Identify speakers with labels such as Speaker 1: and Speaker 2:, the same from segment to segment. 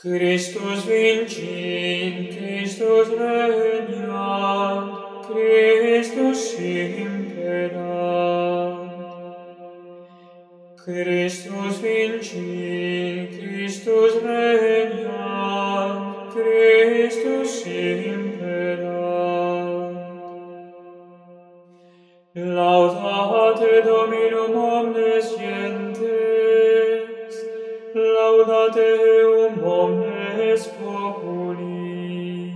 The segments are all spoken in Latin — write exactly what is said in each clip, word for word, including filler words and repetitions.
Speaker 1: Christus vincit, Christus regnat, Christus imperat. Christus vincit, Christus regnat, Christus imperat. Laudate Dominum omnes gentes, laudate eum omnes populi.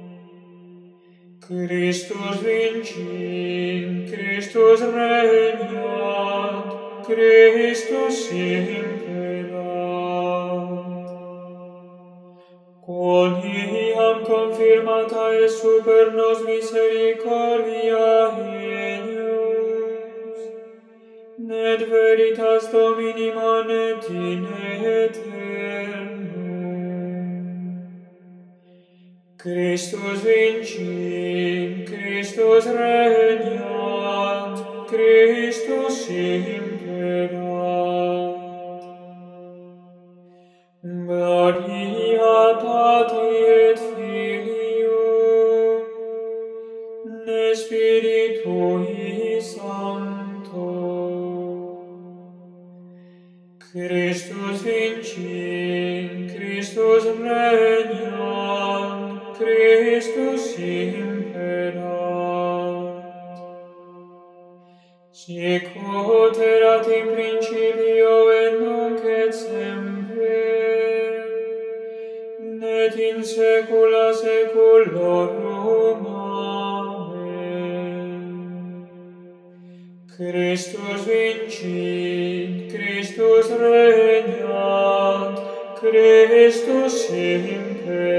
Speaker 1: Christus vincit, Christus regnat, Christus imperat. Quod iam confirmata est super nos misericordia eius, ned veritas Domini manet in aeternum. Christus vincit, Christus regnat, Christus imperat. Gloria Patri et Filio, et Spiritui Sancto. Christus vincit, Christus regnat, Christus imperat. Sic ut erat in principio et nunc et semper, et in saecula saeculorum. Amen. Christus vincit, Christus regnat, Christus imperat.